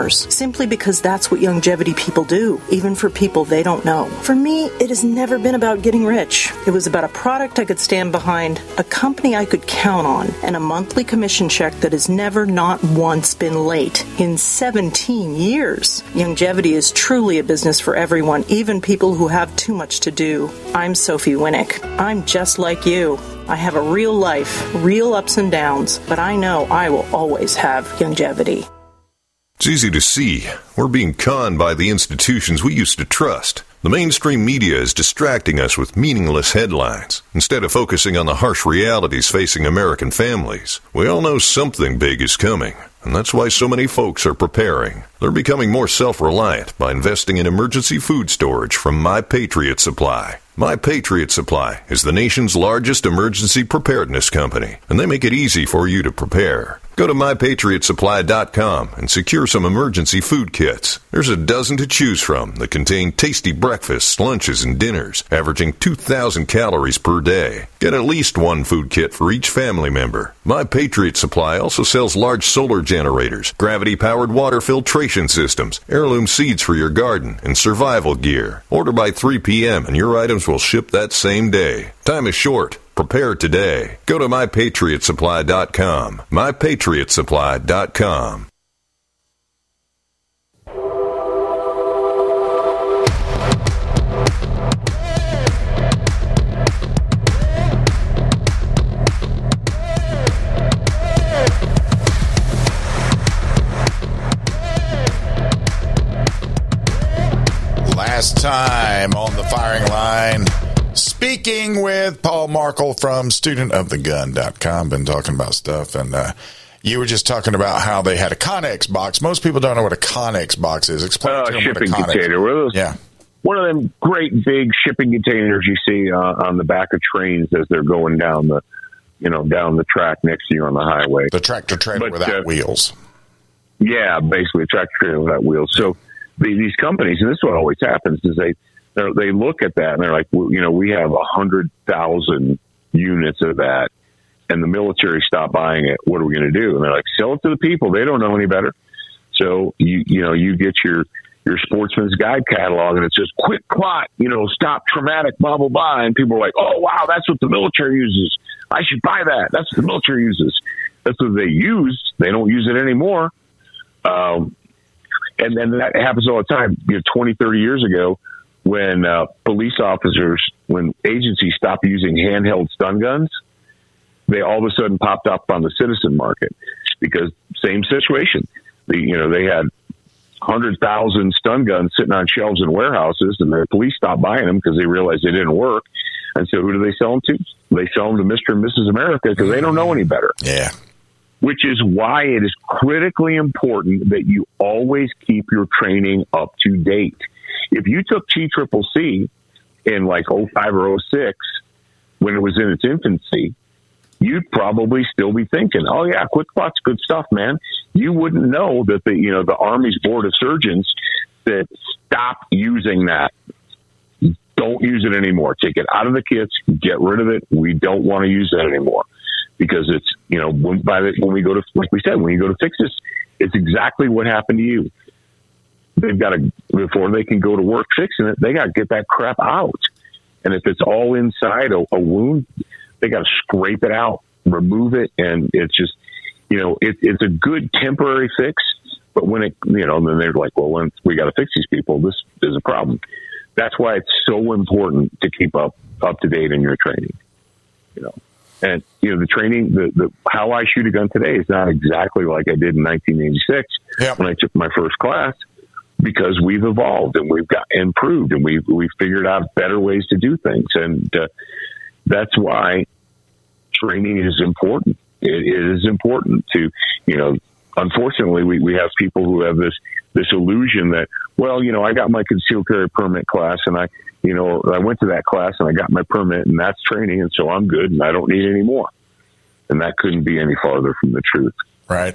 simply because that's what longevity people do, even for people they don't know. For me, it has never been about getting rich. It was about a product I could stand behind, a company I could count on, and a monthly commission check that has never not once been late in seventeen years. Longevity is truly a business for everyone, even people who have too much to do. I'm Sophie Winnick. I'm just like you. I have a real life, real ups and downs, but I know I will always have longevity. It's easy to see. We're being conned by the institutions we used to trust. The mainstream media is distracting us with meaningless headlines instead of focusing on the harsh realities facing American families. We all know something big is coming, and that's why so many folks are preparing. They're becoming more self-reliant by investing in emergency food storage from My Patriot Supply. My Patriot Supply is the nation's largest emergency preparedness company, and they make it easy for you to prepare. Go to my patriot supply dot com and secure some emergency food kits. There's a dozen to choose from that contain tasty breakfasts, lunches, and dinners, averaging two thousand calories per day. Get at least one food kit for each family member. My Patriot Supply also sells large solar generators, gravity-powered water filtration systems, heirloom seeds for your garden, and survival gear. Order by three p.m. and your items will ship that same day. Time is short. Prepare today. Go to my patriot supply dot com. my patriot supply dot com. Last time on the firing line, speaking with Paul Markel from student of the gun dot com. Been talking about stuff, and uh, you were just talking about how they had a Connex box. Most people don't know what a Connex box is. Explain uh, to them shipping what a Connex container. One of those, yeah. One of them great big shipping containers you see uh, on the back of trains as they're going down the, you know, down the track next to you on the highway. The tractor trailer but, without uh, wheels. Yeah, basically a tractor trailer without wheels. So the, these companies, and this is what always happens, is they they look at that and they're like, well, you know, we have a hundred thousand units of that, and the military stopped buying it. What are we going to do? And they're like, sell it to the people. They don't know any better. So you you know you get your your Sportsman's Guide catalog, and it says quick clot, you know, stop traumatic, blah blah blah, and people are like, oh wow, that's what the military uses. I should buy that. That's what the military uses. That's what they used. They don't use it anymore. Um, and then that happens all the time. You know, twenty, thirty years ago, when uh, police officers, when agencies stopped using handheld stun guns, they all of a sudden popped up on the citizen market because same situation. The, you know, they had one hundred thousand stun guns sitting on shelves in warehouses, and the police stopped buying them because they realized they didn't work. And so who do they sell them to? They sell them to Mister and Missus America because they don't know any better. Yeah. Which is why it is critically important that you always keep your training up to date. If you took T C C C in like oh five or oh six, when it was in its infancy, you'd probably still be thinking, oh yeah, quick clot's good stuff, man. You wouldn't know that the, you know, the Army's Board of Surgeons said, stop using that. Don't use it anymore. Take it out of the kits, get rid of it. We don't want to use that anymore. Because it's, you know, when, by the, when we go to, like we said, when you go to fix this, it's exactly what happened to you. They've got to, before they can go to work fixing it, they got to get that crap out. And if it's all inside a, a wound, they got to scrape it out, remove it. And it's just, you know, it, it's a good temporary fix. But when it, you know, then they're like, well, when we got to fix these people, this is a problem. That's why it's so important to keep up, up to date in your training, you know. And, you know, the training, the, the how I shoot a gun today is not exactly like I did in nineteen eighty-six yep. when I took my first class, because we've evolved and we've got improved and we've, we've figured out better ways to do things. And uh, that's why training is important. It, it is important to, you know, unfortunately, we, we have people who have this, this illusion that, well, you know, I got my concealed carry permit class and I, you know, I went to that class and I got my permit and that's training. And so I'm good and I don't need any more. And that couldn't be any farther from the truth. Right.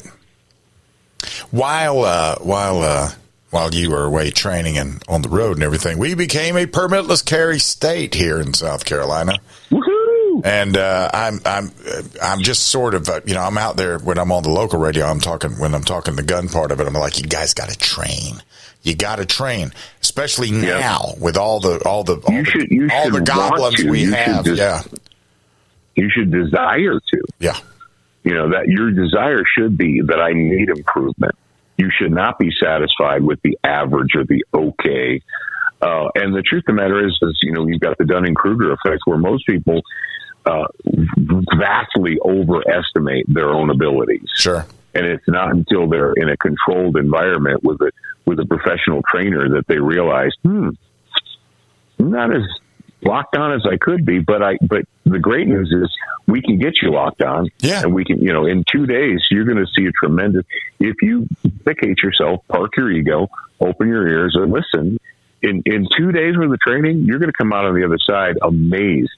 While, uh, while, uh, while you were away training and on the road and everything, we became a permitless carry state here in South Carolina. Woohoo! And uh, I'm I'm I'm just sort of uh, you know I'm out there when I'm on the local radio. I'm talking when I'm talking the gun part of it. I'm like, you guys got to train. You got to train, especially now yep. with all the all the all, you the, should, you all the goblins we you have. Des- yeah, you should desire to. Yeah, you know that your desire should be that I need improvement. You should not be satisfied with the average or the okay. Uh, and the truth of the matter is, is you know, you've got the Dunning-Kruger effect where most people uh, vastly overestimate their own abilities. Sure. And it's not until they're in a controlled environment with a with a professional trainer that they realize, hmm, I'm not as locked on as I could be. But I but the great news is we can get you locked on. Yeah. And we can, you know, in two days you're going to see a tremendous. If you dedicate yourself, park your ego, open your ears, and listen. In in two days worth of training, you're going to come out on the other side amazed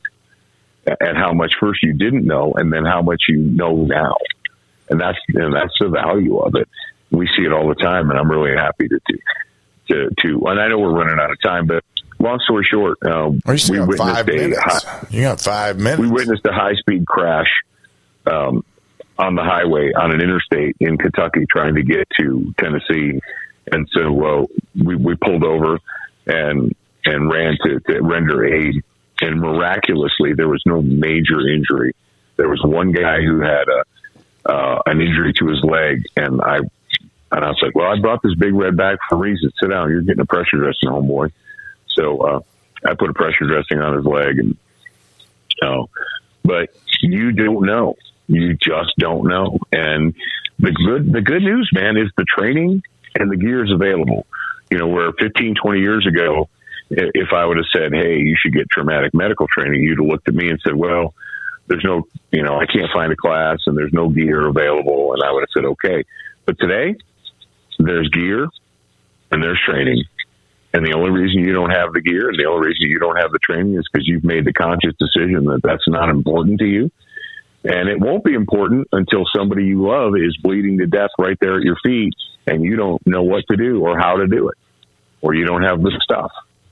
at how much first you didn't know, and then how much you know now. And that's and that's the value of it. We see it all the time, and I'm really happy to to to. to and I know we're running out of time, but long story short, um, well, you we got witnessed five a minutes. high, you got five minutes. We witnessed a high speed crash um, on the highway on an interstate in Kentucky, trying to get to Tennessee, and so uh, we we pulled over and and ran to, to render aid, and miraculously there was no major injury. There was one guy who had a uh, an injury to his leg, and I and I was like, well, I brought this big red bag for a reason. Sit down, you're getting a pressure dressing, homeboy. So uh, I put a pressure dressing on his leg, and uh, but you don't know, you just don't know. And the good the good news, man, is the training and the gear is available. You know, where fifteen, twenty years ago, if I would have said, hey, you should get traumatic medical training, you'd have looked at me and said, well, there's no, you know, I can't find a class and there's no gear available. And I would have said, okay. But today, there's gear and there's training. And the only reason you don't have the gear and the only reason you don't have the training is because you've made the conscious decision that that's not important to you. And it won't be important until somebody you love is bleeding to death right there at your feet, and you don't know what to do or how to do it, or you don't have the stuff.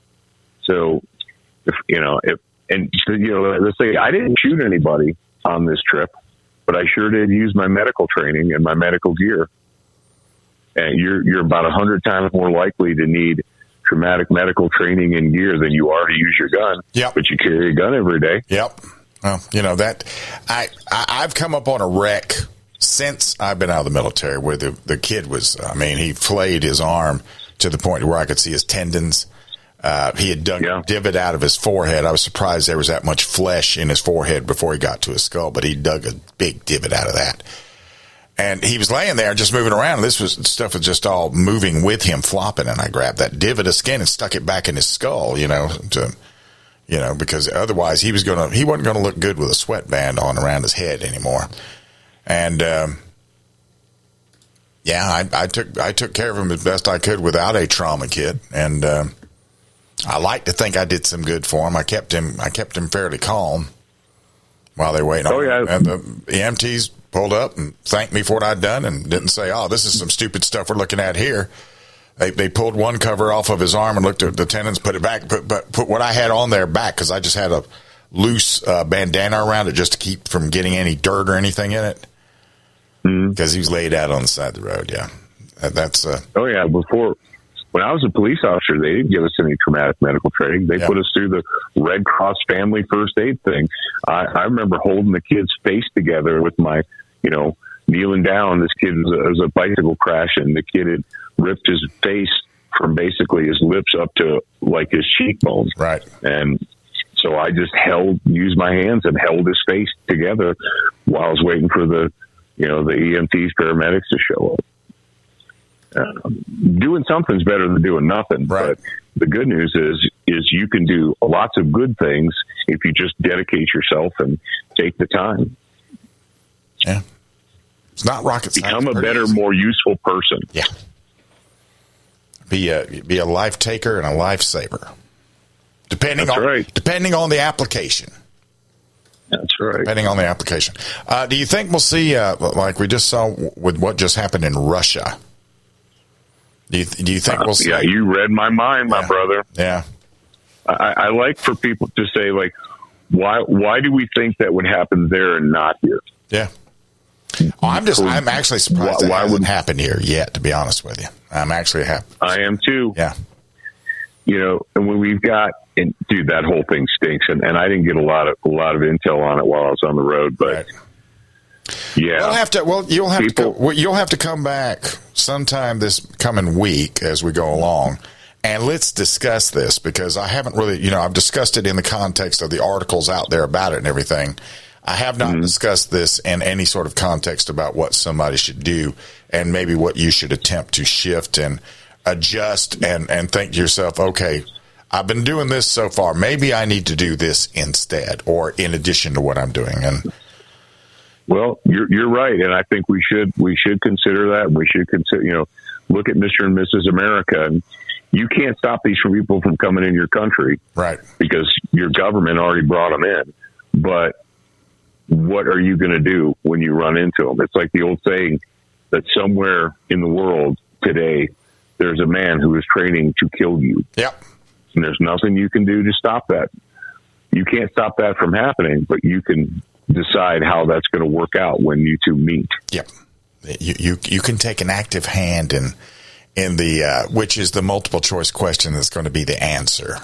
So, if you know, if and you know, let's say I didn't shoot anybody on this trip, but I sure did use my medical training and my medical gear. And you're you're about a hundred times more likely to need traumatic medical training and gear than you are to use your gun. Yep. But you carry a gun every day. Yep. Well, you know that I, I I've come up on a wreck since I've been out of the military where the, the kid was, I mean, he flayed his arm to the point where I could see his tendons. Uh, he had dug yeah. a divot out of his forehead. I was surprised there was that much flesh in his forehead before he got to his skull, but he dug a big divot out of that. And he was laying there just moving around. This was stuff was just all moving with him, flopping. And I grabbed that divot of skin and stuck it back in his skull, you know, to, you know, because otherwise he was going to, he wasn't going to look good with a sweatband on around his head anymore. And, um, yeah, I, I took, I took care of him as best I could without a trauma kit. And, um, I like to think I did some good for him. I kept him, I kept him fairly calm while they were waiting. Oh, yeah. And the E M Ts pulled up and thanked me for what I'd done and didn't say, oh, this is some stupid stuff we're looking at here. They they pulled one cover off of his arm and looked at the tendons, put it back, put, put, put what I had on there back because I just had a loose uh, bandana around it just to keep from getting any dirt or anything in it. Because mm-hmm. he was laid out on the side of the road, yeah. That's uh, Oh, yeah. Before, when I was a police officer, they didn't give us any traumatic medical training. They yeah. put us through the Red Cross family first aid thing. I, I remember holding the kid's face together with my, you know, kneeling down. This kid was a, was a bicycle crash, and the kid had ripped his face from basically his lips up to like his cheekbones. Right. And so I just held, used my hands and held his face together while I was waiting for the, you know, the E M Ts, paramedics to show up. Uh, doing something's better than doing nothing. Right. But the good news is, is you can do lots of good things if you just dedicate yourself and take the time. Yeah. It's not rocket science. Become a better, more useful person. Yeah. Be a be a life taker and a life saver, depending That's on right. depending on the application. That's right. Depending on the application. Uh, do you think we'll see, uh, like we just saw with what just happened in Russia? Do you do you think uh, we'll see? Yeah, you read my mind, my yeah. brother. Yeah. I, I like for people to say, like, Why why do we think that would happen there and not here? Yeah. Oh, I'm just I'm actually surprised why, that why hasn't would happened here yet, to be honest with you. I'm actually happy. I am too. Yeah. You know, and when we've got and dude, that whole thing stinks, and, and I didn't get a lot of a lot of intel on it while I was on the road, but right. yeah. We'll have to well you'll have People, to co- you'll have to come back sometime this coming week as we go along. And let's discuss this, because I haven't really, you know, I've discussed it in the context of the articles out there about it and everything. I have not mm-hmm. discussed this in any sort of context about what somebody should do and maybe what you should attempt to shift and adjust and, and think to yourself, okay, I've been doing this so far. Maybe I need to do this instead or in addition to what I'm doing. And well, you're you're right, and I think we should we should consider that. We should consider, you know, look at Mister and Missus America. And you can't stop these people from coming in your country, right? Because your government already brought them in. But what are you going to do when you run into them? It's like the old saying that somewhere in the world today, there's a man who is training to kill you. Yep. And there's nothing you can do to stop that. You can't stop that from happening, but you can decide how that's going to work out when you two meet. Yep. You you you can take an active hand in in the uh, which is the multiple choice question that's going to be the answer.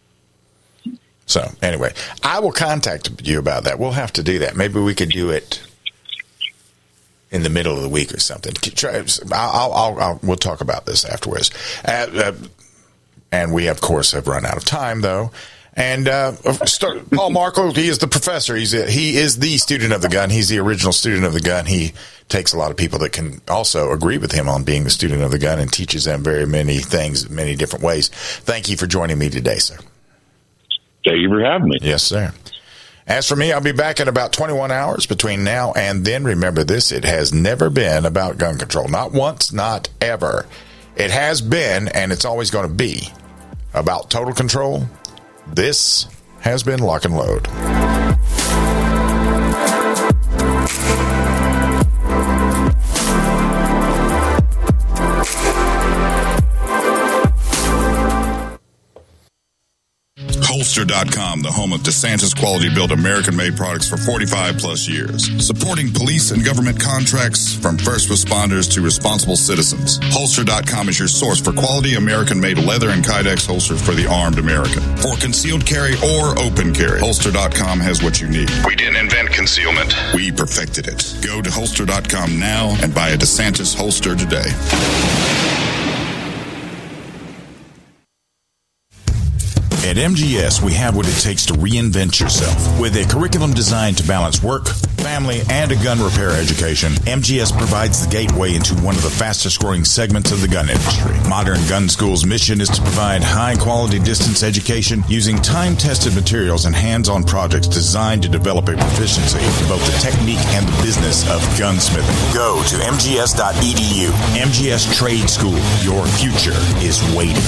So anyway, I will contact you about that. We'll have to do that. Maybe we could do it in the middle of the week or something. I'll, I'll, I'll, we'll talk about this afterwards. Uh, uh, and we, of course, have run out of time, though. And uh, start, Paul Marco, he is the professor. He's a, he is the student of the gun. He's the original student of the gun. He takes a lot of people that can also agree with him on being the student of the gun and teaches them very many things, many different ways. Thank you for joining me today, sir. Thank you for having me. Yes, sir. As for me, I'll be back in about twenty-one hours between now and then. Remember this, it has never been about gun control. Not once, not ever. It has been, and it's always going to be, about total control. This has been Lock and Load. Holster dot com, the home of DeSantis quality-built American-made products for forty-five plus years. Supporting police and government contracts from first responders to responsible citizens. Holster dot com is your source for quality American-made leather and Kydex holsters for the armed American. For concealed carry or open carry, Holster dot com has what you need. We didn't invent concealment. We perfected it. Go to Holster dot com now and buy a DeSantis holster today. At M G S, we have what it takes to reinvent yourself. With a curriculum designed to balance work, family, and a gun repair education, M G S provides the gateway into one of the fastest growing segments of the gun industry. Modern Gun School's mission is to provide high-quality distance education using time-tested materials and hands-on projects designed to develop a proficiency in both the technique and the business of gunsmithing. Go to M G S dot E D U. M G S Trade School. Your future is waiting.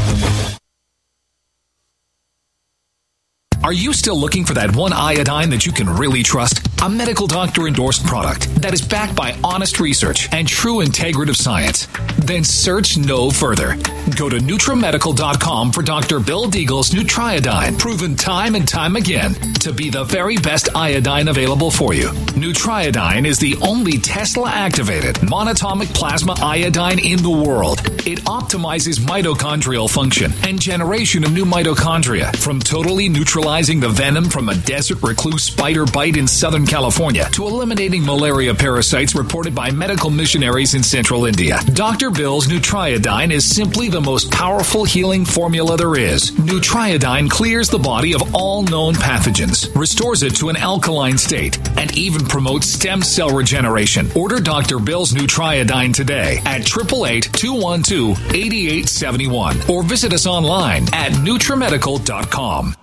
Are you still looking for that one iodine that you can really trust? A medical doctor endorsed product that is backed by honest research and true integrative science? Then search no further. Go to NutraMedical dot com for Doctor Bill Deagle's Nutriodine, proven time and time again to be the very best iodine available for you. Nutriodine is the only Tesla-activated monatomic plasma iodine in the world. It optimizes mitochondrial function and generation of new mitochondria from totally neutralizing the venom from a desert recluse spider bite in Southern California to eliminating malaria parasites reported by medical missionaries in central India. Doctor Bill's Nutriodine is simply the most powerful healing formula there is. Nutriodine clears the body of all known pathogens, restores it to an alkaline state, and even promotes stem cell regeneration. Order Doctor Bill's Nutriodine today at eight eight eight, two one two, eight eight seven one or visit us online at NutraMedical dot com.